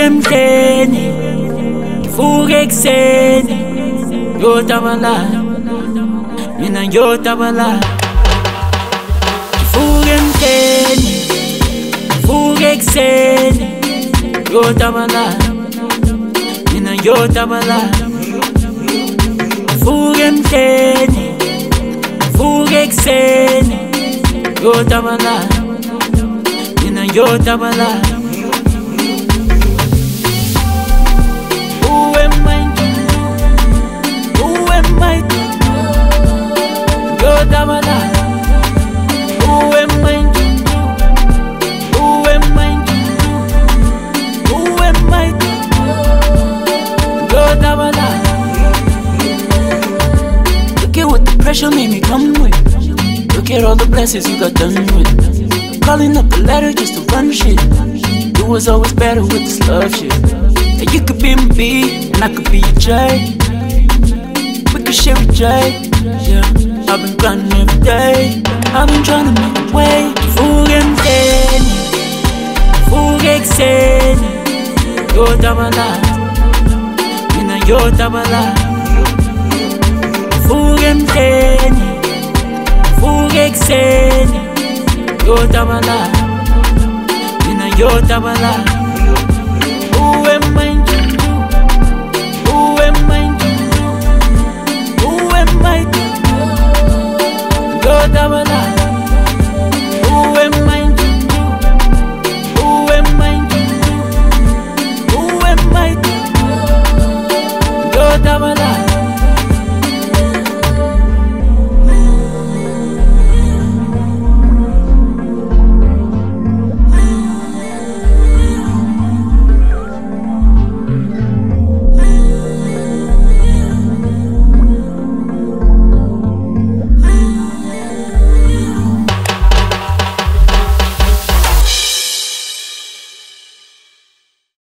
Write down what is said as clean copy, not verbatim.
Ngivuke emhleni, ngivuke ekuseni, ngiyotabala, mina ngiyotabala. Ngivuke emhleni, ngivuke ekuseni, ngiyotabala, mina ngiyotabala. Ngivuke emhleni, ngivuke ekuseni, ngiyotabala, mina ngiyotabala. Look at what the pressure made me come with. Look at all the blessings you got done with. Calling up a letter just to run shit. You was always better with this love shit. And you could be my B, and I could be your J. We could share a J. Yeah, I've been grinding every day. I've been trying to make a way. Ngivuke emhleni, ngivuke ekuseni, ngiyotabala, mina ngiyotabala. Ngivuke emhleni, ngivuke ekuseni, ngiyotabala, mina ngiyotabala.